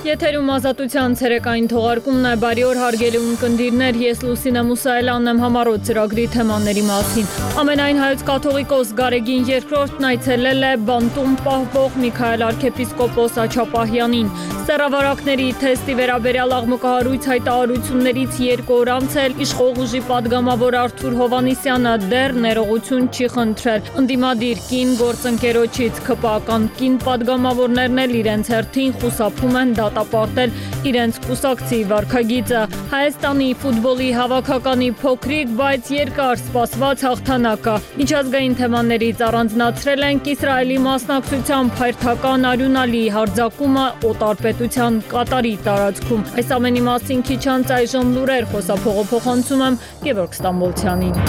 Եթերում ազատության ցերեկային թողարկումն է, բարի օր հարգելի ունկնդիրներ, ես Լուսինե Մուսայելյանն եմ համառոտ ծրագրի թեմաների մասին։ Ամենայն հայոց կաթողիկոս Գարեգին II-ն այցելել է բանտում պահվող Միքայել arczepiskopos Աչապահյանին։ Սեռավարակների թեստի վերաբերյալ աղմկահարույց հայտարարություններից 2 օր անց էլ իշխող ուժի падգամավոր Արթուր Հովհաննիսյանը դեռ ներողություն չի խնդրել։ Ընդդիմադիր կին գործընկերոջից ԿՊԱ-ական կին падգամավորներն էլ իրենց հերթին խուսափում են դատապարտել իրենց կուսակցի վարքագիծը։ Հայաստանի ֆուտբոլի հավաքականի փոքրիկ, բայց երկար սպասված հաղթանակը։ Միջազգային թեմաներից առանձնացրել ենք Իսրայելի մասնակցությամբ հերթական արյունալի հարձակումը օտարպետության Կատարի տարածքում։ Այս ամենի մասին քիչ անց այժմ լուրեր խոսափողը փոխանցում եմ Գևորգ Ստամբոլցյանին։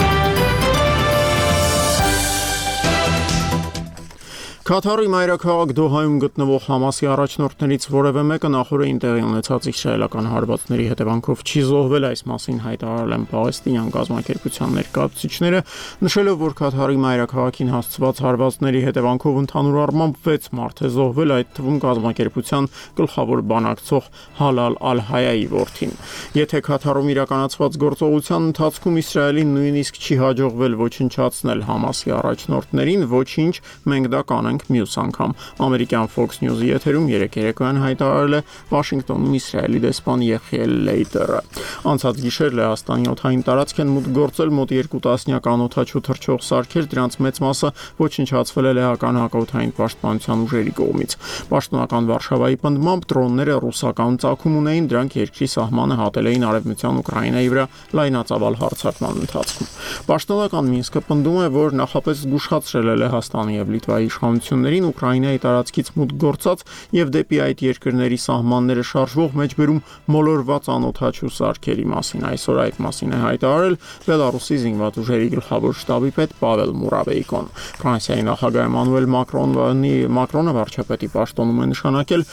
Կաթարի մայրաքաղաք Դոհայում գտնվող Համասի առաջնորդներից որևէ մեկը նախորդին տեղի ունեցած իսրայելական հարվածների հետևանքով չի զոհվել, այս մասին հայտարարել են պաղեստինյան կազմակերպության ներկայացուցիչները, նշելով, որ Կաթարի մայրաքաղաքին հասցված հարվածների հետևանքով ընդհանուր առմամբ 6 մարդ է զոհվել, այդ թվում կազմակերպության գլխավոր բանակցող Հալալ Ալ-Հայայի որդին։ Եթե Կաթարում իրականացված գործողության ընթացքում Իսրայելին նույնիսկ չի հաջողվել ոչնչացնել Համասի առաջնորդներին, ոչինչ, մենք դա կանենք մյուս անգամ։ Ամերիկյան Fox News-ի եթերում երեկոյան հայտարարել է Վաշինգտոնում Իսրայելի դեսպան Եղիել Լեյդերը։ Անցած գիշեր Լեհաստանի օդային տարածք են մուտք գործել մոտ 2 տասնյակ անօդաչու թռչող սարքեր, դրանց մեծ մասը ոչնչացվել է լեհական հակաօդային պաշտպանության ուժերի կողմից։ Պաշտոնական Վարշավայի պնդմամբ դրոնները ռուսական ծագում ունեին, դրանք երկրի սահմանը հատել էին արևմտյան Ուկրաինայի վրա լայնածավալ հարձակման ընթացքում։ Պաշտոնական Մինսկը պնդում է, որ նախապես զգուշացրել է Լեհաստանի եւ Լիտվայի իշխանություններին Ուկրաինայի տարածքից մուտք գործած եւ դեպի այդ երկրների սահմանները շարժվող մեջբերում մոլորված անօդաչու սարքերի մասին։ Այսօր այդ մասին է հայտարարել Բելարուսի զինված ուժերի գլխավոր շտաբի պետ Պավել Մուրավեիկոն։ Ֆրանսիայի նախագահ Էմանուել Մակրոնը վարչապետի պաշտոնում է նշանակել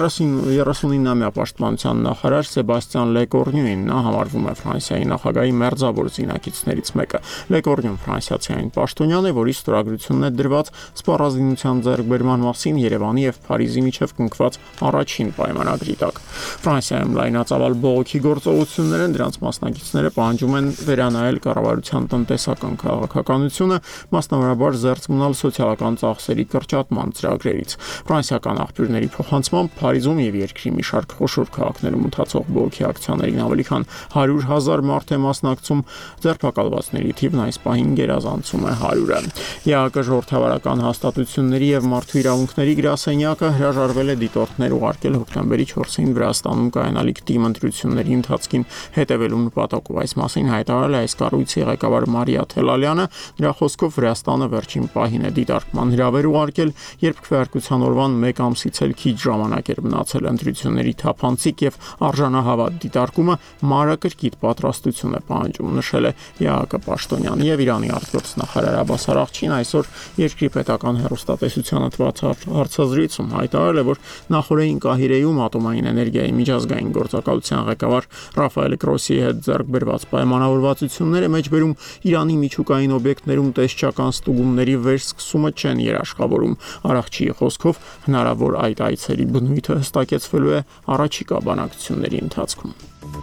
39-ամյա պաշտպանության նախարար Սեբաստիան Լեկորնյուին։ Նա համարվում է Ֆրանսիայի նախագահի մերձավոր զինակիցներից մեկը։ Լեկորնյուն ֆրանսիացիային պաշտոնյան է, որի ստորագրությունն է դրված սպառազինության ձեռքբերման մասին Երևանի եւ Փարիզի միջև կնքված առաջին պայմանագրի տակ։ Ֆրանսիայում լայնածավալ բողոքի գործողություններ են, դրանց մասնակիցները պահանջում են վերանայել կառավարության տնտեսական քաղաքականությունը, մասնավորաբար զերծ մնալ սոցիալական ծախսերի կրճատման ծրագրերից։ Ֆրանսիական աղբյուրների փոխանցմամբ Փարիզում եւ երկրի մի շարք խոշոր քաղաքներում ընթացող բողոքի ակցիաներին ավելի քան 100,000 մարդ է մասնակցում, ձերբակալվածների թիվն այս պահին գերազանցում է 100-ը։ ԵԱԿ ժողովրդավարական հաստատությունների եւ մարդու իրավունքների գրասենյակը հրաժարվել է դիտորդներ ուղարկել հոկտեմբերի 4-ին Վրաստանում կայանալիք թիմ ընտրությունների ընթացքին հետևելու նպատակով։ Այս մասին հայտարարել է այս կառույցի ղեկավար Մարիա Թելալյանը։ Նրա խոսքով Վրաստանը վերջին պահին է դիտարկման հրավեր ուղարկել, երբ քվեարկության օրվան 1 ամսից էլ քիչ ժամանակ էր մնացել ընտրությունների թափանցիկ եւ արժանահավատ դիտարկումը մանրակրկիտ պատրաստություն է պահանջում, նշել է ԵԱԿ պաշտոնյան եւ Իրանի արտգործնախարար Աբբաս Արաղչին այսօր երկրի պետական հեռուստատեսությանը տված հարցազրույցում հայտարարել է, որ նախորդին Կահիրեում ատոմային էներգիայի միջազգային գործակալության ղեկավար Ռաֆայել Գրոսիի հետ ձեռք բերված պայմանավորվածությունները մեջբերում Իրանի միջուկային օբյեկտներում տեսչական ստուգումների վերսկսումը չեն երաշխավորում։ Արաղչիի խոսքով հնարավոր այդ այցերի բնույթը հստակեցվելու է առաջիկա բանակցությունների ընթացքում։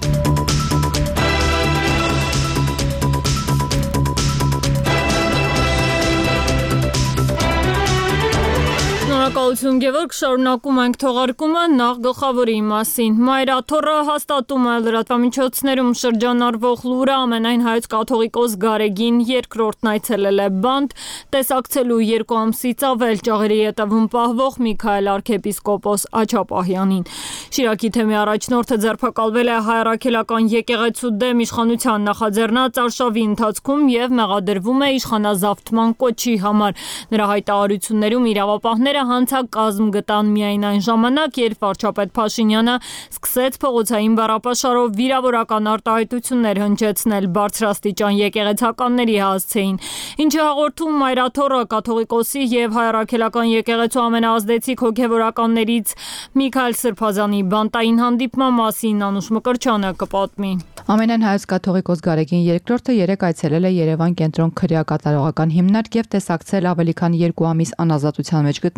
Շնորհակալություն Գևորգ, շարունակում ենք թողարկումը նախ գլխավորի մասին։ Մայրաթոռը հաստատում է լրատվամիջոցներում շրջանառվող լուրը ամենայն հայոց կաթողիկոս Գարեգին II-ն այցելել է բանտ, տեսակցելու 2 ամսից ավել ճաղերի ետևում պահվող Միքայել arczepiskopos Աչապահյանին։ Շիրակի թեմի առաջնորդը ձերբակալվել է հայ առաքելական եկեղեցու դեմ իշխանության նախաձեռնած արշավի ընթացքում եւ մեղադրվում է իշխանազավթման կոչի համար։ Նրա հայտարարություններում իրավապահները հանցակազմ գտան միայն այն ժամանակ, երբ վարչապետ Փաշինյանը սկսեց փողոցային բառապաշարով վիրավորական արտահայտություններ հնչեցնել, բարձրաստիճան եկեղեցականների հասցեին։ Ինչը հաղորդում Մայրաթոռը կաթողիկոսի եւ հայ առաքելական եկեղեցու ամենաազդեցիկ հոգեվորականներից Միքայել Սրբազանի բանտային հանդիպման մասին Անուշ Մկրտչյանը կպատմի։ Ամենայն հայոց կաթողիկոս Գարեգին II-ը երեկ այցելել է Երևան կենտրոն քրեակատարողական հիմնարկ եւ տեսակցել ավելի քան 2 ամիս անազատության մեջ գտնվող Միքայել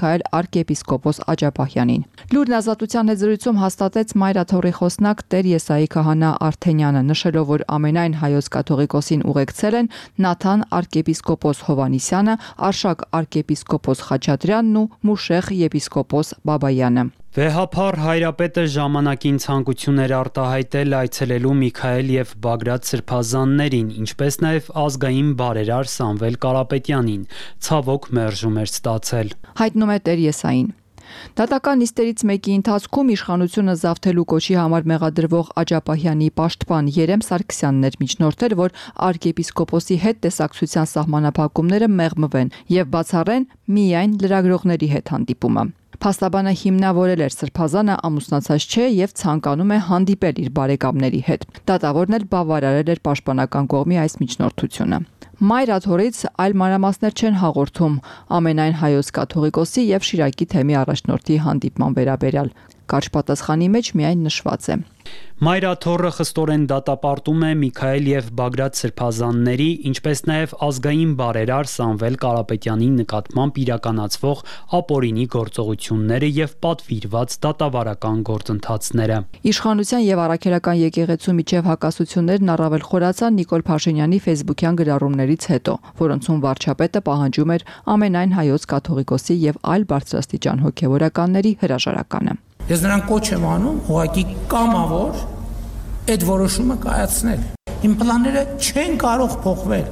Միքայել arczepiskopos Աջապահյանին։ Լուրն ազատության հետ զրույցում հաստատեց Մայրաթոռի խոսնակ Տեր Եսայի քահանա Արթենյանը, նշելով, որ ամենայն հայոց կաթողիկոսին ուղեկցել են Նաթան arczepiskopos Հովանիսյանը, Արշակ arczepiskopos Խաչատրյանն ու Մուշեղ եպիսկոպոս Բաբայանը։ Վեհափառ հայրապետը ժամանակին ցանկություն էր արտահայտել այցելելու Միքայել եւ Բագրատ սրբազաններին, ինչպես նաեւ ազգային բարերար Սամվել Կարապետյանին, ցավոք մերժում էր ստացել։ Հայտնում է Տեր Եսային։ Դատական նիստերից մեկի ընթացքում իշխանությունը զավթելու կոչի համար մեղադրվող Աջապահյանի պաշտպան Երեմ Սարգսյանն էր միջնորդել, որ arczepiskopos-ի հետ տեսակցության սահմանափակումները մեղմվեն եւ բացառեն միայն լրագրողների հետ հանդիպումը։ Փաստաբանը հիմնավորել էր սրբազանը ամուսնացած չէ եւ ցանկանում է հանդիպել իր բարեկամների հետ։ Դատավորն էլ բավարարել էր պաշտպանական կողմի այս միջնորդությունը։ Մայրաթոռից այլ մանրամասներ չեն հաղորդում ամենայն հայոց կաթողիկոսի եւ Շիրակի թեմի առաջնորդի հանդիպման վերաբերյալ։ Կարճ պատասխանի մեջ միայն նշված է. Մայրաթոռը խստորեն դատապարտում է Միքայել եւ Բագրատ սրբազանների, ինչպես նաեւ ազգային բարերար Սամվել Կարապետյանի նկատմամբ իրականացվող ապօրինի գործողությունները եւ պատվիրված դատավարական գործընթացները։ Իշխանության եւ առաքելական եկեղեցու միջև հակասություններն առավել խորացան Նիկոլ Փաշինյանի ֆեյսբուքյան գրառումներից հետո, որոնցում վարչապետը պահանջում էր ամենայն հայոց կաթողիկոսի եւ այլ բարձրաստիճան հոգեվորականների հրաժարականը։ Ես նրան կոչ եմ անում ուղղակի կամավոր այդ որոշումը կայացնել։ Իմ պլանները չեն կարող փոխվել։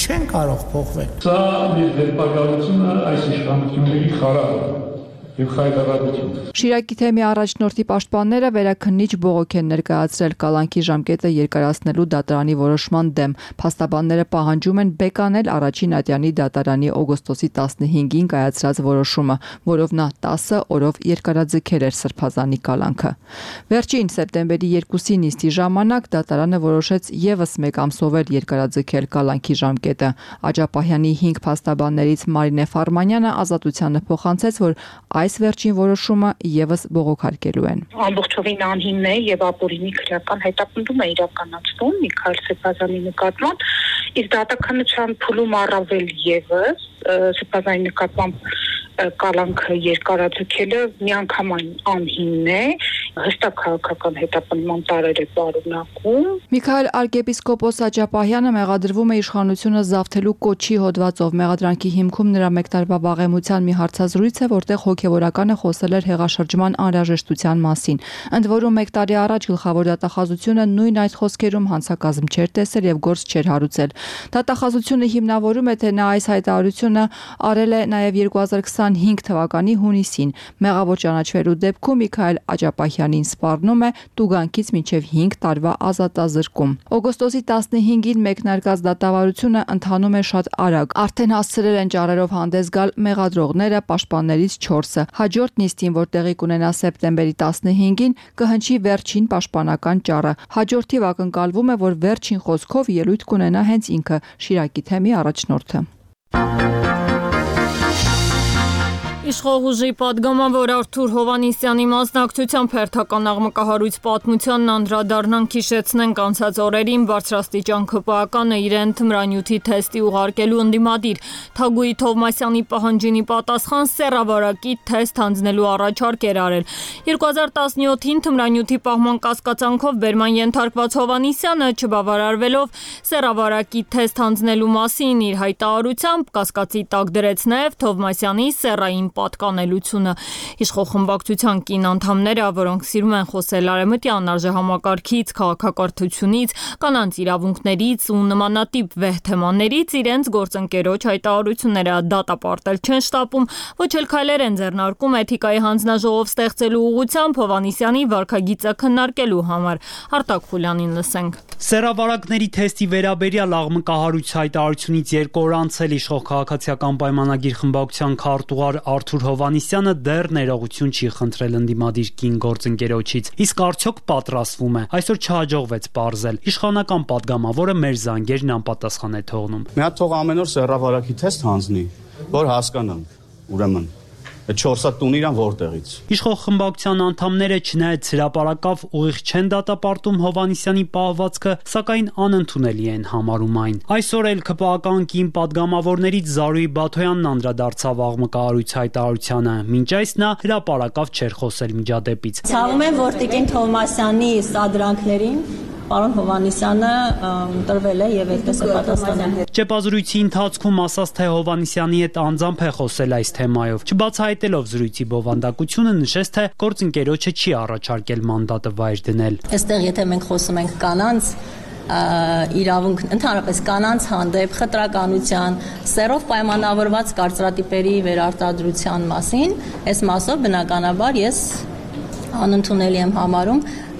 Սա մեր վերպակալությունը այս իշխանությունների խարավը եւ խայտարակությունը։ Շիրակի թեմի առաջնորդի պաշտպանները վերաքննիչ բողոք են ներկայացրել կալանքի ժամկետը երկարացնելու դատարանի որոշման դեմ։ Փաստաբանները պահանջում են բեկանել առաջին ատյանի դատարանի օգոստոսի 15-ին կայացրած որոշումը, որով նա 10 օրով երկարաձգել էր սրբազանի կալանքը։ Վերջին սեպտեմբերի 2-ի նիստի ժամանակ դատարանը որոշեց եւս մեկ ամսով երկարաձգել կալանքի ժամկետը։ Աջապահյանի 5 փաստաբաններից Մարինե Ֆարմանյանը ազատությանը փոխանցեց, որ այս վերջին որոշումը եւս բողոքարկելու են։ Ամբողջովին անհիմն է եւ ապօրինի քրեական հետապնդում է իրականացվում Միքայել Սրբազանի նկատմամբ, իսկ դատականության փուլում առավել եւս Սրբազանի նկատմամբ կալանքը երկարաձգելը միանգամայն անհիմն է, հստակ քաղաքական հետապնդման տարեր է պարունակում։ Միքայել arczepiskopos Աջապահյանը մեղադրվում է իշխանությունը զավթելու կոչի հոդվածով։ Մեղադրանքի հիմքում նրա մեկ տարվա վաղեմության մի հարցազրույց է, որտեղ հոգևորականը խոսել էր հեղաշրջման անհրաժեշտության մասին։ Ընդ որում մեկ տարի առաջ գլխավոր դատախազությունը նույն այդ խոսքերում հանցակազմ չէր տեսել եւ գործ չէր հարուցել։ Դատախազությունը հիմնավորում է, թե նա այս հայտարարությունը արել է նաեւ 2025 թվականի հունիսին։ Մեղավոր ճանաչվելու դեպքում Միքայել Աջապահյանին սպառնում է տուգանքից մինչև 5 տարվա ազատազրկում։ Օգոստոսի 15-ին մեկնարկած դատավարությունը ընթանում է շատ արագ։ Արդեն հասցրել են ճառերով հանդես գալ մեղադրողները, պաշտպաններից 4-ը։ Հաջորդ նիստին, որ տեղի կունենա սեպտեմբերի 15-ին, կհնչի վերջին պաշտպանական ճառը։ Հաջորդիվ ակնկալվում է, որ վերջին խոսքով ելույթ կունենա հենց ինքը՝ Շիրակի թեմի առաջնորդը։ Իշխող ուժի պատգամավոր Արթուր Հովանիսյանի մասնակցությամբ հերթական աղմկահարույց պատմությանն անդրադառնանք, հիշեցնենք անցած օրերին բարձրաստիճան ԿՊԱ-կանը իրեն թմրանյութի թեստի ուղարկելու ընդդիմադիր Թագուհի Թովմասյանի պահանջինի պատասխան սեռավարակի թեստ հանձնելու առաջարկ էր արել։ 2017-ին թմրանյութի պահման կասկածանքով բերման ենթարկված Հովանիսյանը, չբավարարվելով սեռավարակի թեստ հանձնելու մասին իր հայտարարությամբ, կասկածի տակ դրեց նաև Թովմասյանի սեռային պատկանելությունը։ Իշխող խմբակցության կին անդամները, որոնք սիրում են խոսել արևմտյան արժեհամակարգից, քաղաքակրթությունից, կանանց իրավունքներից ու նմանատիպ վեհ թեմաներից, իրենց գործընկերոջ հայտարարությունները դատապարտել չեն շտապում, ոչ էլ քայլեր են ձեռնարկում էթիկայի հանձնաժողով ստեղծելու ուղղությամբ Հովանիսյանի վարքագիծը քննարկելու համար։ Արտակ Խուլյանին լսենք։ Սեռավարակների թեստի վերաբերյալ աղմկահարույց հայտարարությունից 2 օր անցել իշխող քաղաքացիական պայմանագիր խմբակցության քարտուղար Արթուր Հովանիսյանը դեռ ներողություն չի խնդրել ընդդիմադիր կին գործընկերոջից, իսկ արդյոք պատրաստվում է։ Այսօր չհաջողվեց պարզել։ Իշխանական պատգամավորը մեր զանգերն անպատասխան է թողնում։ Մի հատ թող ամեն օր սեռավարակի թեստ հանձնի, որ հասկանանք, ուրեմն 4 տուն իրան որտեղից։ Իշխող խմբակցության անդամները չնայած հրապարակավ ուղիղ չեն դատապարտում Հովհաննիսյանի պահվածքը, սակայն անընդունելի են համարում այն։ Այսօր էլ ԿՊԱ-կան կին падգամավորներից Զարուհի Բաթոյանն անդրադարձավ աղմկահարույց հայտարարությանը, մինչ այս նա հրապարակավ չէր խոսել միջադեպից։ Ցավում եմ, որ Տիկին Թովմասյանի սադրանքներին պարոն Հովհաննիսյանը տրվել է եւ այդպես է պատասխանել։ Ճեպազրույցի ընթացքում ասաց, թե Հովհաննիսյանի հետ անձամբ է խոսել այս թեմայով։ Չբացահայտելով զրույցի բովանդակությունը, նշեց, թե գործընկերոջը չի առաջարկել մանդատը վայր դնել։ Այստեղ եթե մենք խոսում ենք կանանց իրավունք, ընդհանրապես կանանց հանդեպ խտրականության, սերով պայմանավորված կարծրատիպերի վերարտադրության մասին, այս մասով բնականաբար ես անընդունելի եմ համարում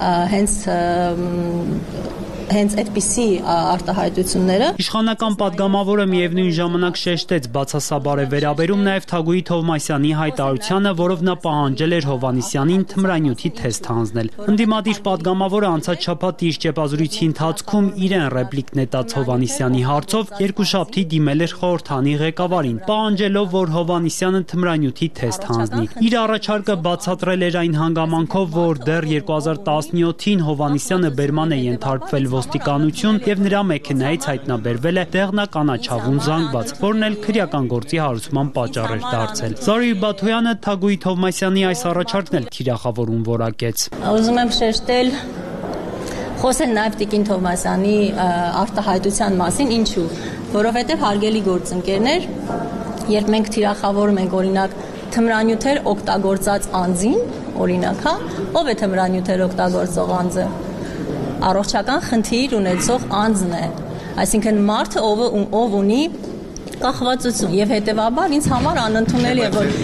հենց այդպիսի արտահայտությունները։ Իշխանական падգամավորը միևնույն ժամանակ շեշտեց, բացասաբար է վերաբերում նաև Թագուհի Թովմասյանի հայտարարությանը, որով նա պահանջել էր Հովհաննիսյանին թմրանյութի թեստ հանձնել։ Ընդդիմադիր падգամավորը անցած շաբաթ իր ճեպազրույցի ընթացքում իրեն ռեպլիկ նետած Հովհաննիսյանի հարցով երկուշաբթի դիմել էր խորհրդանի ղեկավարին, պահանջելով, որ Հովհաննիսյանը թմրանյութի թեստ հանձնի։ Իր առաջարկը բացատրել էր այն հանգամանքով, որ դեռ 2017-ին Հովհաննիսյանը բերման է ենթարկվել ոստիկանություն եւ նրա մեքենայից հայտնաբերվել է դեղնականաչավուն զանգված, որն էլ քրեական գործի հարուցման պատճառ էր դարձել։ Զարուհի Բաթոյանը Թագուհի Թովմասյանի այս առաջարկն էլ թիրախավորում որակեց։ Ուզում եմ շեշտել, խոսել նաեւ Տիկին Թովմասյանի արտահայտության մասին, ինչու, որովհետեւ հարգելի գործընկերներ, երբ մենք թիրախավորում ենք օրինակ թմրանյութեր օգտագործած անձին, օրինակ, ով է թմրանյութեր օգտագործող անձը։ Առողջական խնդիր ունեցող անձն է, այսինքն մարդը, ով ունի կախվածություն եւ հետեւաբար ինձ համար անընդունելի է, որ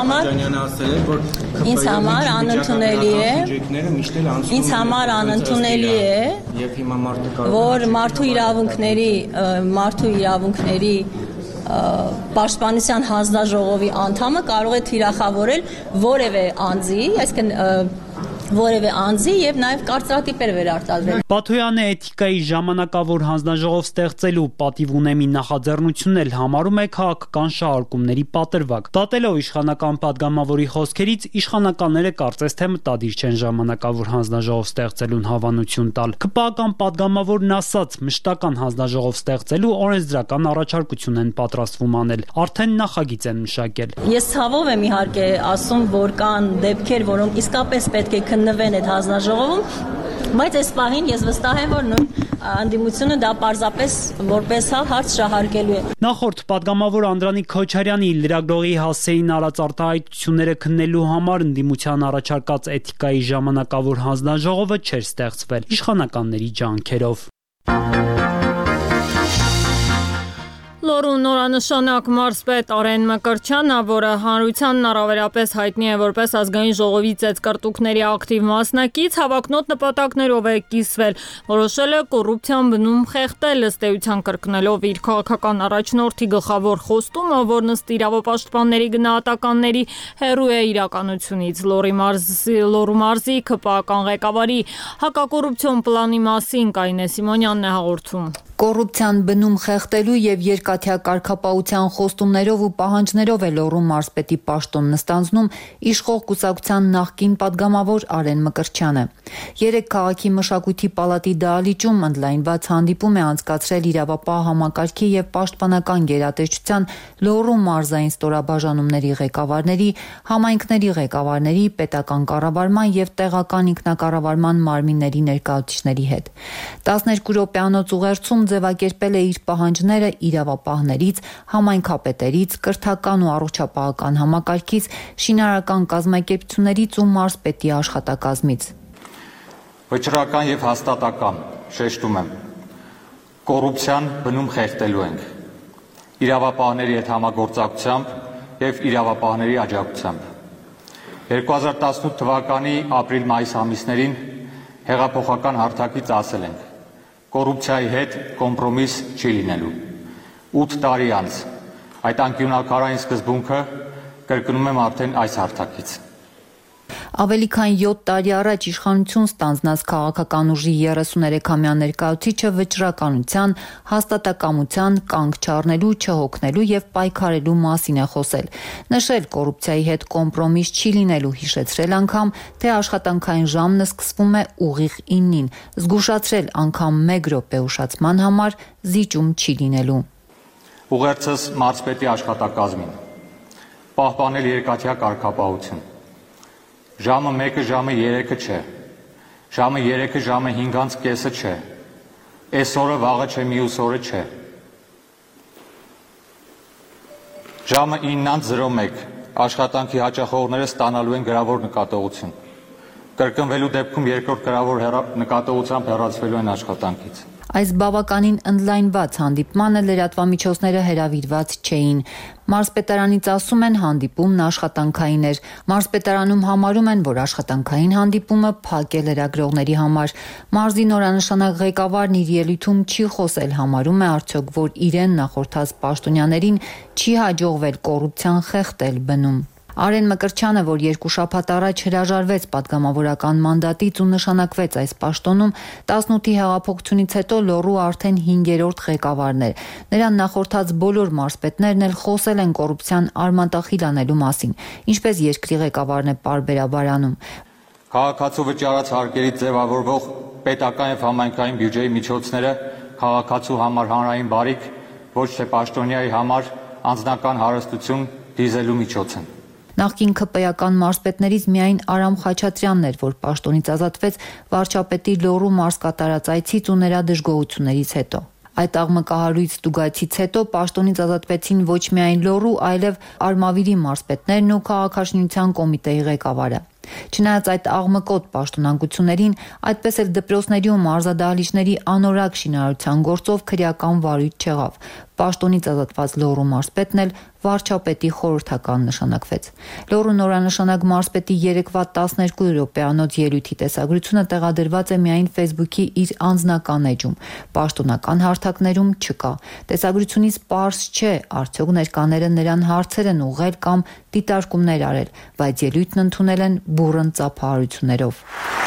ինձ համար անընդունելի է, որ մարդու իրավունքների պաշտպանության հանձնաժողովի անդամը կարող է թիրախավորել որևէ անձի եւ նաեւ կարծրատիպեր վերարտադրել։ Բաթոյանը էթիկայի ժամանակավոր հանձնաժողով ստեղծելու պատիվ ունեմի նախաձեռնությունն էլ համարում է քաղաքական շահարկումների պատրվակ։ Դատելով իշխանական падգամավորի խոսքերից, իշխանականները կարծես թե մտադիր չեն ժամանակավոր հանձնաժողով ստեղծելուն հավանություն տալ։ ԿՊԱ-կան падգամավորն ասաց, մշտական հանձնաժողով ստեղծելու օրենսդրական առաջարկություն են պատրաստվում անել, արդեն նախագիծ են մշակել։ Ես ցավով եմ իհարկե ասում, որ կան դեպքեր, որոնք իսկապես պետք է քննվեն այդ հանձնաժողովում, բայց այս պահին ես վստահ եմ, որ նույն անդիմությունը դա պարզապես որպես հարց շահարկելու է։ Նախորդ падգամավոր Անդրանիկ Քոչարյանի լրագրողի հասցեին արած արտահայտությունները քննելու համար ընդդիմության առաջարկած էթիկայի ժամանակավոր հանձնաժողովը չէր ստեղծվել իշխանականների ջանքերով։ Լոռու նորանշանակ մարզպետ Արեն Մկրտչյանը, որը հանրությանն առավելապես հայտնի է որպես ազգային ժողովի ծեծկռտուքների ակտիվ մասնակից, հավակնոտ նպատակներով է կիսվել, որոշել է կոռուպցիան բնում խեղդել, ըստ էության կրկնելով իր քաղաքական առաջնորդի գլխավոր խոստումը, որն ըստ իրավապաշտպանների գնահատականների հեռու է իրականությունից։ Լոռու մարզի ԿՊԱ-կան ղեկավարի հակակոռուպցիոն պլանի մասին Կարինե Սիմոնյանն է հաղորդում։ Կոռուպցիան բնում խեղդելու եւ երկաթյա կարգապահության խոստումներով ու պահանջներով է Լոռու մարզպետի պաշտոնն ստանձնում իշխող կուսակցության նախկին падգամավոր Արեն Մկրտչյանը։ Երեկ քաղաքի մշակույթի պալատի դահլիճում ընդլայնված հանդիպում է անցկացրել իրավապահ համակարգի եւ պաշտպանական գերատեսչության Լոռու մարզային ստորաբաժանումների ղեկավարների, համայնքների ղեկավարների, պետական կառավարման եւ տեղական ինքնակառավարման մարմինների ներկայացուցիչների հետ։ 12 րոպեանոց ուղերձում ձևակերպել է իր պահանջները իրավապահներից, համայնքապետերից, կրթական ու առողջապահական համակարգից, շինարարական կազմակերպություններից ու մարզպետի աշխատակազմից։ Վճռական եւ հաստատական, շեշտում եմ, կոռուպցիան բնում խեղդելու ենք, իրավապահների հետ համագործակցությամբ եւ իրավապահների աջակցությամբ։ 2018 թվականի ապրիլ-մայիս ամիսներին հեղափոխական հարթակից ասել ենք. կոռուպցիայի հետ կոմպրոմիս չի լինելու։ 8 տարի անց այդ անկյունաքարային սկզբունքը կրկնում եմ արդեն այս հարթակից։ Ավելի քան 7 տարի առաջ իշխանություն ստանձնած քաղաքական ուժի 33-ամյա ներկայացուցիչը վճռականության, հաստատակամության, կանգ չառնելու, չհոգնելու եւ պայքարելու մասին է խոսել։ Նշել կոռուպցիայի հետ կոմպրոմիս չի լինելու, հիշեցրել անգամ, թե աշխատանքային ժամն սկսվում է ուղիղ 9-ին, զգուշացրել անգամ 1 րոպե ուշացման համար զիջում չի լինելու։ Ուղերձս մարզպետի աշխատակազմին, պահպանել երկաթյա կարգապահություն։ Ժամը 1-ը ժամը 3-ը չէ, ժամը 3-ը ժամը 5:30-ը չէ, այսօրը վաղը չէ, մյուս օրը չէ։ Ժամը 9:01 աշխատանքի հաճախորդները ստանալու են գրավոր նկատողություն։ Կրկնվելու դեպքում երկրորդ գրավոր նկատողությամբ հեռացվելու են աշխատանքից։ Այս բավականին ընդլայնված հանդիպմանը լրատվամիջոցները հրավիրված չէին։ Մարզպետարանից ասում են հանդիպումն աշխատանքային էր։ Մարզպետարանում համարում են, որ աշխատանքային հանդիպումը փակ է լրագրողների համար։ Մարզի նորանշանակ ղեկավարն իր ելույթում չի խոսել, համարում է արդյոք, որ իրեն նախորդած պաշտոնյաներին չի հաջողվել կոռուպցիան խեղդել բնում։ Արեն Մկրտչյանը, որ 2 շաբաթ առաջ հրաժարվեց պատգամավորական մանդատից ու նշանակվեց այս պաշտոնում, 18-ի հեղափոխությունից հետո Լոռու արդեն 5-րդ ղեկավարն էր։ Նրան նախորդած բոլոր մարզպետներն էլ խոսել են կոռուպցիան արմատախիլ անելու մասին, ինչպես երկրի ղեկավարն է պարբերաբար անում։ Քաղաքացու վճարած հարկերից ձևավորվող պետական եւ համայնքային բյուջեի միջոցները քաղաքացու համար հանրային բարիք, ոչ թե պաշտոնյայի համար անձնական հարստություն դիզելու միջոց են։ Նախկին ԿՊ-ական մարզպետներից միայն Արամ Խաչատրյանն էր, որ պաշտոնից ազատվեց վարչապետի Լոռու մարզ կատարած այցից ու նրա դժգոհություններից հետո։ Այդ աղմկահարույց ստուգայցից հետո պաշտոնից ազատվեցին ոչ միայն Լոռու, այլև Արմավիրի մարզպետներն ու քաղաքաշինության կոմիտեի ղեկավարը։ Չնայած այդ աղմկոտ պաշտոնանկություններին, այդպես էլ դպրոցների ու մարզադահլիճների անորակ շինարարության գործով քրեական վարույթ չեղավ։ Պաշտոնից ազատված Լոռու մարզպետն էլ վարչապետի խորհրդական նշանակվեց։ Լոռու նորանշանակ մարզպետի երեկվա 12 րոպեանոց ելույթի տեսագրությունը տեղադրված է միայն Facebook-ի իր անձնական էջում, պաշտոնական հարթակներում չկա։ Տեսագրությունից պարզ չէ, արդյոք ներկաները նրան հարցեր են ուղղել կամ դիտարկումներ արել, բայց ելույթն ընդունել են բուռն ծափահարություններով։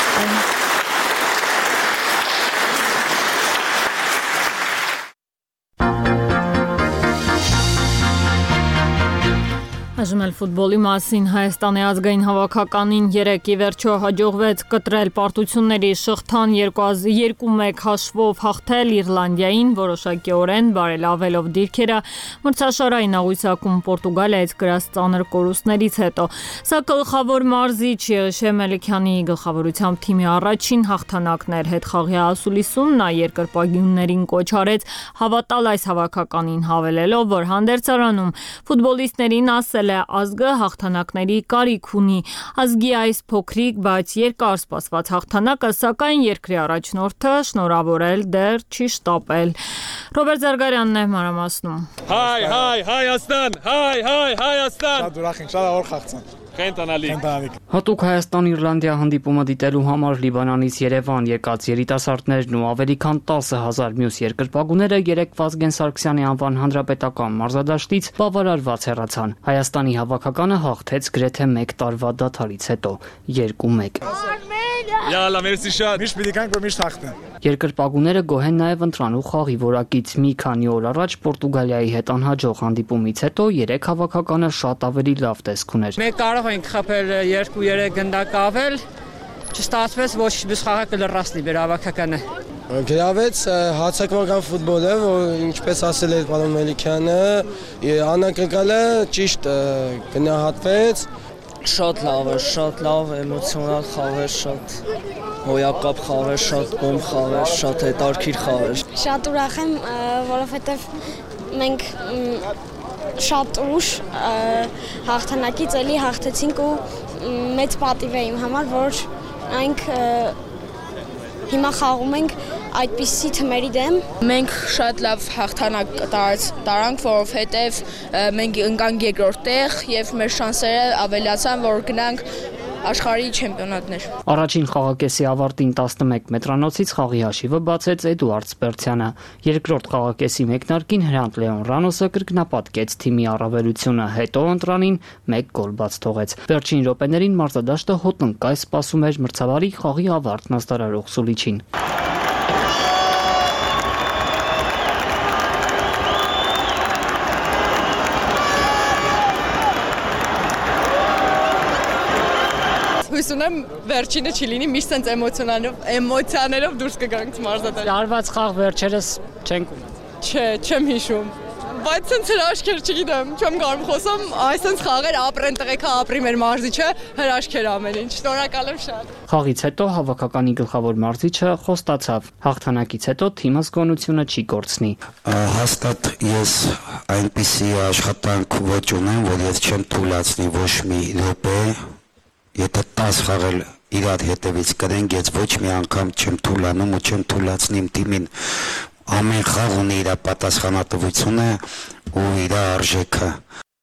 Այժմ էլ ֆուտբոլի մասին Հայաստանի ազգային հավաքականին 3-ի վերջո հաջողվեց կտրել պարտությունների շղթան 2-1 հաշվով հաղթել Իռլանդիային, որոշակիորեն բարելավելով դիրքերը մրցաշարային աղյուսակում Պորտուգալիայից կրած ծանր կորուստներից հետո։ Սա գլխավոր մարզիչ Եղիշե Մելիքյանի գլխավորությամբ թիմի առաջին հաղթանակն էր։ Հետխաղի ասուլիսում նա երկրպագուններին կոչ արեց հավատալ այս հավաքականին, հավելելով, որ հանդերձարանում ֆուտբոլիստներին ասել ազգը հաղթանակների կարիք ունի։ Ազգի այս փոքրիկ, բայց երկար սպասված հաղթանակը, սակայն երկրի առաջնորդը շնորհավորել դեռ չի շտապել։ Ռոբերտ Զարգարյանն է մանրամասնում։ Հայ Հայաստան, հայ Հայաստան։ Շատ ուրախ ենք, շատ օր խաղացան։ Հատուկ Հայաստան-Իռլանդիա հանդիպումը դիտելու համար Լիբանանից Երևան եկած երիտասարդներն ու ավելի քան 10,000 մյուս երկրպագուները երեկ Վազգեն Սարգսյանի անվան հանրապետական մարզադաշտից բավարարված հեռացան։ Հայաստանի հավաքականը հաղթեց գրեթե 1 տարվա դադարից հետո 2-1։ Յալա, մերսի շատ։ Միշտ պիտի կանք, որ միշտ հաղթեն։ Երկրպագուները գոհ են նաև ընտրանու խաղի որակից։ Մի քանի օր առաջ Պորտուգալիայի հետ անհաջող հանդիպումից հետո երեք հավաքականը շատ ավելի լավ տեսք ուներ։ Մենք կարող ենք խփել 2-3 գնդակ ավել, չստացվեց, ոչ դժխաղակը լրացնի մեր հավաքականը։ Գրավեց հացակվական ֆուտբոլը, որ ինչպես ասել էր պարոն Մելիքյանը, անակնկալը ճիշտ գնահատվեց։ Շատ լավ, էմոցիոնալ խաղ էր, շատ հոյակապ խաղ էր, շատ բոմ խաղ էր, շատ հետաքրքիր խաղ էր։ Շատ ուրախ եմ, որովհետև մենք շատ ուշ հաղթանակից էլի հաղթեցինք ու մեծ պատիվ է իմ համար, որ մենք հիմա խաղում ենք այդպիսի թմերի դեմ։ Մենք շատ լավ հաղթանակ տարանք, որովհետև մենք ընկանք երկրորդ տեղ եւ մեր շանսերը ավելացան, որ գնանք աշխարհի չեմպիոնատներ։ Առաջին խաղակեսի ավարտին 11 մետրանոցից խաղի հաշիվը բացեց Էդուարդ Սպերցյանը։ Երկրորդ խաղակեսի մեկնարկին Հրանտ Լեոն Ռանոսը կրկնապատկեց թիմի առավելությունը, հետո ընտրանին 1 գոլ բաց թողեց։ Վերջին րոպեներին մարզադաշտը հոտնկայ սպասում էր մրցավարի խաղի ավարտն հաստատարող Սուլիչին։ Հույս ունեմ վերջինը չի լինի, միշտ sense էմոցիաներով դուրս կգանք մարզադաշտ։ Արված խաղ վերջերս չենք ունեցել։ Չէ, չեմ հիշում։ Բայց sense հրաշքեր չգիտեմ, չեմ կարող խոսամ, այսպես խաղեր ապրեն տղեկա ապրի մեր մարզիչը, հրաշքեր ամեն ինչ։ Շնորհակալ եմ շատ։ Խաղից հետո հավաքականի գլխավոր մարզիչը խոստացավ, հաղթանակից հետո թիմը զգոնությունը չի կորցնի։ Հաստատ ես այնպիսի աշխատանք ոչ ունեմ, որ ես չեմ թույլատնի ոչ մի րոպե, եթե 10 խաղել իրար հետևից կրենք, ես ոչ մի անգամ չեմ թույլանում ու չեմ թույլատնի իմ թիմին։ Ամեն խաղ ունի իր պատասխանատվությունը ու իր արժեքը։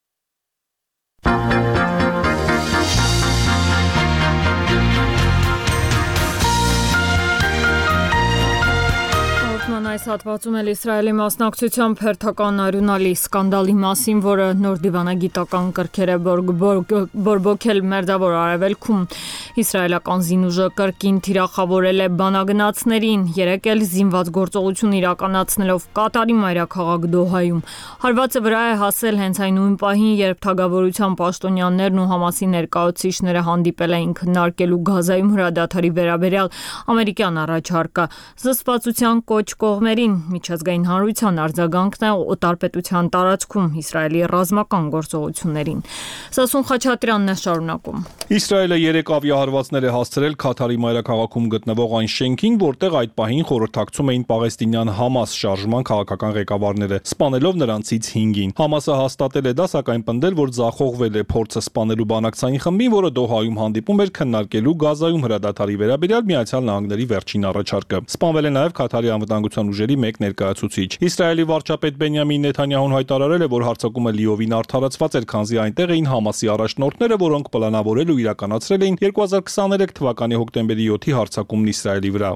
Այս հատվածում էլ Իսրայելի մասնակցությամբ հերթական արյունալի սկանդալի մասին, որը նոր դիվանագիտական կրքեր է բորբոքել Մերձավոր Արևելքում։ Իսրայելական զինուժը կրկին թիրախավորել է բանագնացներին, երեկ էլ զինված գործողություն իրականացնելով Կատարի մայրաքաղաք Դոհայում։ Հարվածը վրա է հասել հենց այն նույն պահին, երբ թագավորության պաշտոնյաներն ու Համասի ներկայացուցիչները հանդիպել էին քննարկելու Գազայում հրադադարի վերաբերյալ ամերիկյան առաջարկը։ Զսպվածության կոչ կողմերին միջազգային հանրության արձագանքն է օտարպետության տարածքում Իսրայելի ռազմական գործողություններին։ Սասուն Խաչատրյանն է շարունակում։ Իսրայելը 3 ավիահարվածներ է հասցրել Քաթարի մայրաքաղաքում գտնվող այն շենքին, որտեղ այդ պահին խորհրդակցում էին պաղեստինյան Համաս շարժման քաղաքական ղեկավարները, սպանելով նրանցից 5-ին։ Համասը հաստատել է դա, սակայն պնդել, որ ձախողվել է փորձը սպանելու բանակցային խմբին, որը Դոհայում հանդիպում էր քննարկելու Գազայում հրադադարի վերաբերյալ Միացյալ Նահանգների վերջին առաջարկը։ Սպանվել է նաև Քաթարի անվտանգության ուժերի մեկ ներկայացուցիչ։ Իսրայելի վարչապետ Բենյամին Նեթանյահուն հայտարարել է, որ հարձակումը լիովին արդարացված էր, քանզի այնտեղ էին Համասի առաջնորդները, որոնք պլանավորել ու իրականացրել էին 2023 թվականի հոկտեմբերի 7-ի հարձակումն Իսրայելի վրա։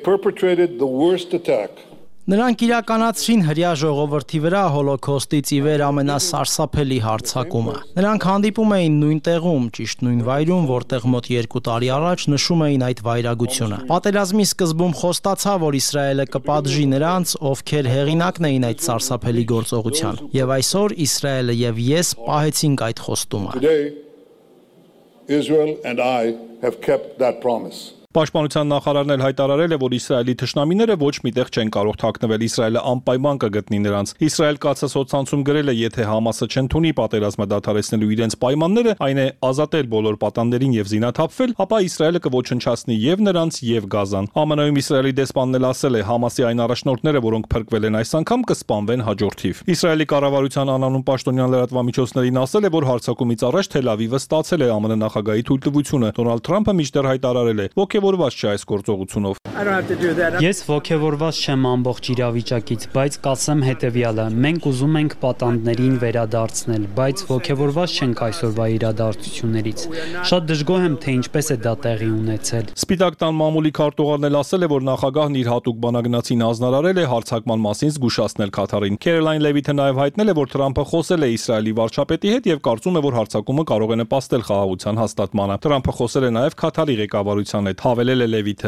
Նրանք իրականացրին հրյա ժողովրդի վրա հոլոքոստից ի վեր ամենասարսափելի հարձակումը։ Նրանք հանդիպում էին նույն տեղում, ճիշտ նույն վայրում, որտեղ մոտ 2 տարի առաջ նշում էին այդ վայրագությունը։ Պատերազմի սկզբում խոստացա, որ Իսրայելը կպատժի նրանց, ովքեր հեղինակն էին այդ սարսափելի գործողության։ Եվ այսօր Իսրայելը եւ ես պահեցինք այդ խոստումը։ Israel and I have kept that promise. Պաշտպանության նախարարն էլ հայտարարել է, որ Իսրայելի թշնամիները ոչ միտեղ չեն կարող թաքնվել, Իսրայելը անպայման կգտնի նրանց։ Իսրայել կացը սոցցանցում գրել է, եթե Համասը չընդունի պատերազմը դադարեցնելու իրենց պայմանները, այն է ազատել բոլոր պատանդերին եւ զինաթափվել, ապա Իսրայելը կոչնչացնի եւ նրանց եւ Գազան։ ԱՄՆ-ում Իսրայելի դեսպանն էլ ասել է, Համասի այն առաջնորդները, որոնք փրկվել են այս անգամ, կսպանվեն հաջորդիվ։ Իսրայելի կառավարության անանուն պաշտոնյան լրատվամիջոցներին ասել է, որ հարձակումից առաջ Թել Ավիվը ստացել է ԱՄՆ նախագահի թույլտվությունը։ Դոնալդ Թրամփը մինչդեռ հայտարարել է, ոգևորված չէ այս գործողությունով։ Ես ոգևորված չեմ ամբողջ իրավիճակից, բայց կասեմ հետևյալը. մենք ուզում ենք պատանդներին վերադարձնել, բայց ոգևորված չենք այսօրվա իրադարձություններից։ Շատ դժգոհ եմ, թե ինչպես է դա տեղի ունեցել։ Սպիտակ տան մամուլի քարտուղարն էլ ասել է, որ նախագահն իր հատուկ բանագնացին հանձնարարել է հարձակման մասին զգուշացնել Քաթարին։ Քերոլայն Լևիթը նաև հայտնել է, որ Թրամփը խոսել է Իսրայելի վարչապետի հետ եւ կարծում է, որ հարձակումը կարող է նպաստել խաղաղության հաստատմանը։ Թրամփը խոսել է նաև Քաթարի ղեկավարության հետ, հավելել է Լևիթը։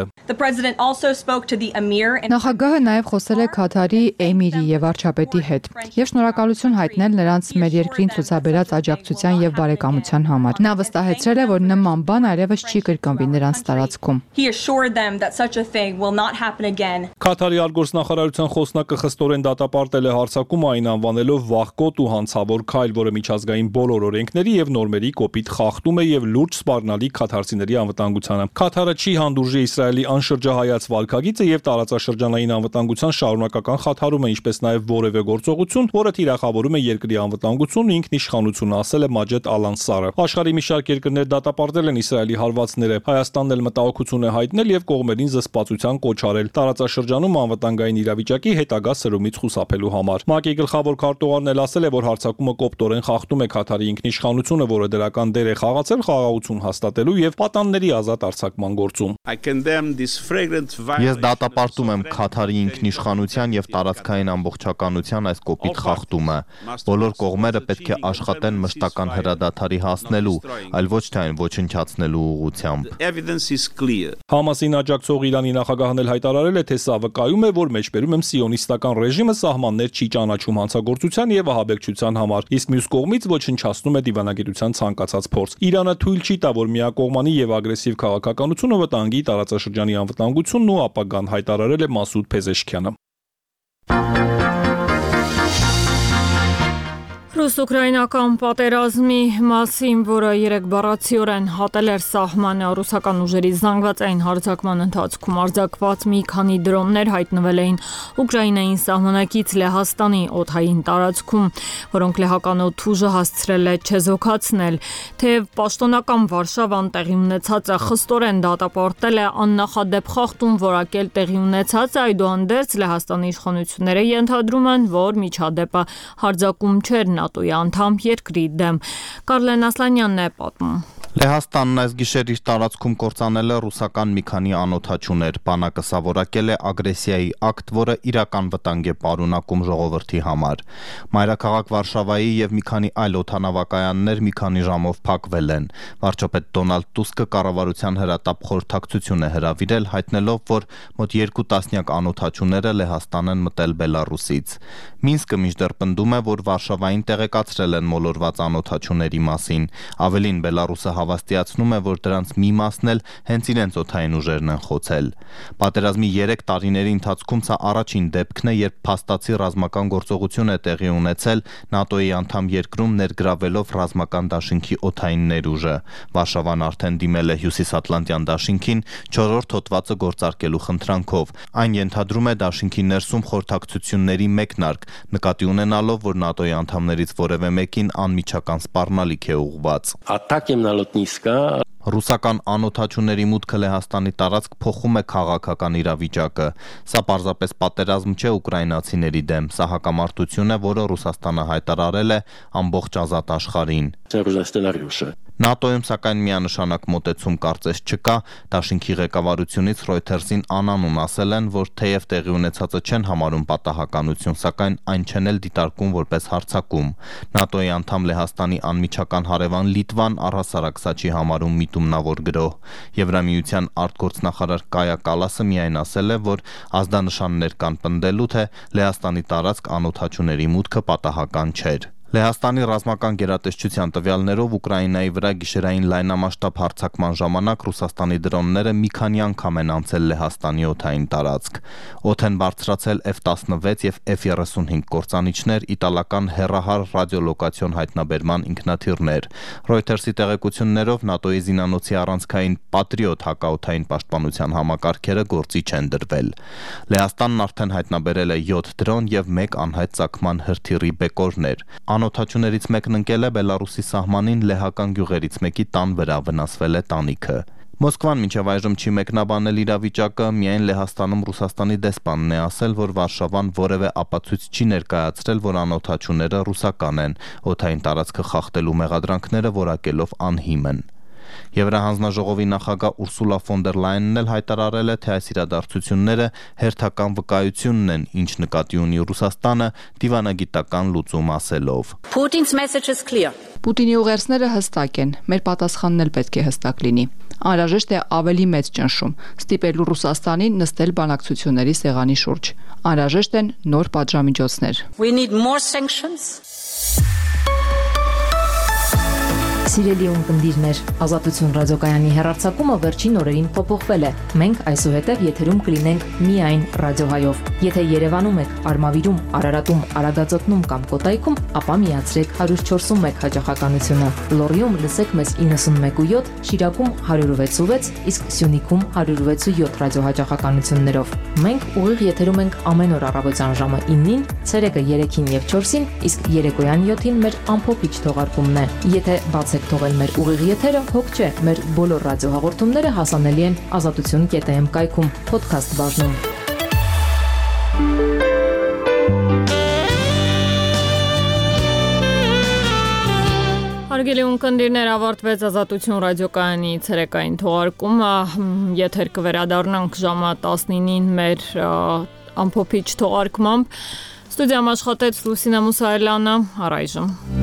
Նախագահը նաև խոսել է Քաթարի էմիրի եւ վարչապետի հետ եւ շնորհակալություն հայտնել նրանց մեր երկրին ցուցաբերած աջակցության եւ բարեկամության համար։ Նա վստահեցրել է, որ նման բան այլևս չի կրկնվի նրանց տարածքում։ Քաթարի արտգործնախարարության խոսնակը խստորեն դատապարտել է հարձակումը, այն անվանելով վախկոտ ու հանցավոր քայլ, որը միջազգային բոլոր օրենքների եւ նորմերի կոպիտ խախտում է եւ լուրջ սպառնալիք քաթարցիների անվտանգությանը։ Քաթարը չի հանդուրժի Իսրայելի անշրջահայաց վարքագիծը եւ տարածաշրջանային անվտանգության շարունակական խաթարում է, ինչպես նաեւ որևէ գործողություն, որը թիրախավորում է երկրի անվտանգությունն ու ինքնիշխանությունը, ասել է Մաջեդ Ալ-Անսարը։ Աշխարհի մի շարք երկրներ դատապարտել են Իսրայելի հարվածները։ Հայաստանն էլ մտահոգություն է հայտնել եւ կողմերին զսպվածության կոչ արել տարածաշրջանում անվտանգային իրավիճակի հետագա սրումից խուսափելու համար։ ՄԱԿ-ի գլխավոր քարտուղարն էլ ասել է, որ հարձակումը կոպտորեն խախտում է Քաթարի ինքնիշխանությունը, որը դրական դեր է խաղացել խաղաղություն հաստատելու եւ պատանների ազատ արձակման գործում։ Ես դատապարտում եմ Քաթարի ինքնիշխանության եւ տարածքային ամբողջականության այս կոպիտ խախտումը։ Բոլոր կողմերը պետք է աշխատեն մշտական հրադադարի հասնելու, այլ ոչ թե այն ոչնչացնելու ուղղությամբ։ Համասին աջակցող Իրանի նախագահն էլ հայտարարել է, թե սա վկայում է, որ մեջբերում եմ սիոնիստական ռեժիմը սահմաններ չի ճանաչում հանցագործության եւ ահաբեկչության համար, իսկ մյուս կողմից ոչնչացնում է դիվանագիտության ցանկացած փորձ։ Իրանը թույլ չի տա, որ միակողմանի եւ ագրեսիվ քաղաքականությունը վտանգի տարածաշրջանի անվտանգությունն ու ապագան, հայտարարել է Մասուդ Փեզեշքյանը։ Ռուս-ուկրաինական պատերազմի մասին, որը երեք բառացիորեն հատել էր սահմանը, ռուսական ուժերի զանգվածային հարձակման ընթացքում արձակված մի քանի դրոններ հայտնվել էին Ուկրաինային սահմանակից Լեհաստանի օդային տարածքում, որոնք լեհական օդուժը հասցրել է չեզոքացնել, թեև պաշտոնական Վարշավան տեղի ունեցածը խստորեն դատապարտել է աննախադեպ խախտում որակել տեղի ունեցածը, այդուհանդերձ Լեհաստանի իշխանությունները ենթադրում են, որ միջադեպը հարձակում չէր ՆԱՏՕ-ի անդամ երկրի դեմ։ Կարլեն Ասլանյանն է պատմում։ Լեհաստանն այս գիշեր իր տարածքում կործանել է ռուսական մի քանի անօդաչուներ, բանակը սավորակել է ագրեսիայի ակտ, որը իրական վտանգ է պարունակում ժողովրդի համար։ Մայրաքաղաք Վարշավայի եւ մի քանի այլ օդանավակայաններ մի քանի ժամով փակվել են։ Վարչապետ Դոնալդ Տուսկը կառավարության հրատապ խորհրդակցություն է հրավիրել, հայտնելով, որ մոտ 2 տասնյակ անօդաչուները Լեհաստան են մտել Բելարուսից։ Մինսկը մինչդեռ պնդում է, որ Վարշավային տեղեկացրել են մոլորված անօդաչուների մասին։ Ավելին Բելարուսը հավաստիացնում է, որ դրանց մի մասն էլ հենց իրենց օդային ուժերն են խոցել։ Պատերազմի 3 տարիների ընթացքում սա առաջին դեպքն է, երբ փաստացի ռազմական գործողություն է տեղի ունեցել ՆԱՏՕ-ի անդամ երկրում ներգրավելով ռազմական դաշինքի օդային ներուժը։ Վարշավան արդեն դիմել է Հյուսիսատլանտյան դաշինքին 4-րդ հոդվածը գործարկելու խնդրանքով։ Այն ենթադրում է դաշինքի ներսում խորհրդակցությունների մեկնարկ, նկատի ունենալով, որ ՆԱՏՕ-ի անդամներից որևէ մեկին անմիջական սպառնալիք է ուղղված։ Ռուսական անօդաչուների մուտքը Լեհաստանի տարածք փոխում է քաղաքական իրավիճակը։ Սա պարզապես պատերազմ չէ ուկրաինացիների դեմ, սա հակամարտություն է, որը Ռուսաստանը հայտարարել է ամբողջ ազատ աշխարհին։ ՆԱՏՕ-ում սակայն միանշանակ մոտեցում կարծես չկա, դաշինքի ղեկավարությունից Reuters-ին անանուն ասել են, որ թեև տեղի ունեցածը չեն համարում պատահականություն, սակայն այն չեն էլ դիտարկում որպես հարձակում։ ՆԱՏՕ-ի անդամ Լեհաստանի անմիջական հարևան Լիտվան առհասարակ սա չի համարում միտումնավոր գրոհ։ Եվրամիության արտգործնախարար Կայա Կալասը միայն ասել է, որ ազդանշաններ կան պնդելու, թե Լեհաստանի տարածք անօդաչուների մուտքը պատահական չէր։ Լեհաստանի ռազմական գերատեսչության տվյալներով Ուկրաինայի վրա գիշերային լայնամասշտաբ հարձակման ժամանակ Ռուսաստանի դրոնները մի քանի անգամ են անցել Լեհաստանի օդային տարածք։ Օդ են բարձրացել F-16 եւ F-35 կործանիչներ, իտալական հեռահար ռադիոլոկացիոն հայտնաբերման ինքնաթիռներ։ Reuters-ի տեղեկություններով ՆԱՏՕ-ի զինանոցի առանցքային Patriot հակաօդային պաշտպանության համակարգերը գործի չեն դրվել։ Լեհաստանն արդեն հայտնաբերել է 7 դրոն եւ 1 անհայտ ծագման հրթիռի բեկորներ։ Անօդաչուներից մեկն ընկել է Բելարուսի սահմանին լեհական գյուղերից մեկի տան վրա, վնասվել է տանիքը։ Մոսկվան մինչև այժմ չի մեկնաբանել իրավիճակը, միայն Լեհաստանում Ռուսաստանի դեսպանն է ասել, որ Վարշավան որևէ ապացույց չի ներկայացրել, որ անօդաչուները ռուսական են, օդային տարածքը խախտելու մեղադրանքները որակելով անհիմն են։ Եվրահանձնաժողովի նախագահ Ուրսուլա ֆոն դեր Լայենն էլ հայտարարել է, թե այս իրադարձությունները հերթական վկայությունն են, ինչ նկատի ունի Ռուսաստանը դիվանագիտական լուծում ասելով։ Պուտինի ուղերձները հստակ են, մեր պատասխանն էլ պետք է հստակ լինի։ Անհրաժեշտ է ավելի մեծ ճնշում, ստիպելու Ռուսաստանին նստել բանակցությունների սեղանի շուրջ։ Անհրաժեշտ են նոր պատժամիջոցներ։ Սիրելի ունկնդիրներ, Ազատություն ռադիոկայանի հեռարձակումը վերջին օրերին փոփոխվել է։ Մենք այսուհետև եթերում կլինենք միայն ռադիոհայով։ Եթե Երևանում եք, Արմավիրում, Արարատում, Արագածոտնում կամ Կոտայքում, ապա միացրեք 104.1 հաճախականությունը։ Լոռիում լսեք մեզ 91.7, Շիրակում 106.6, իսկ Սյունիքում 106.7 ռադիոհաճախականություններով։ Մենք ուղիղ եթերում ենք ամեն օր առավոտյան ժամը 9-ին, ցերեկը 3-ին եւ 4-ին, իսկ երեկոյան 7-ին մեր ամփոփիչ թողարկումն է։ Եթե բաց եք թողել մեր ուղիղ եթերը, հոգ չէ, մեր բոլոր ռադիոհաղորդումները հասանելի են azatutun.am կայքում, podcast բաժնում։ Հարգելի ունկնդիրներ, ավարտվեց Ազատություն ռադիոկայանի ցերեկային թողարկումը, եթեր կվերադառնանք ժամը 19-ին մեր ամփոփիչ թողարկմամբ։ Ստուդիայում աշխատեց Լուսինե Մուսայելյանը, առայժմ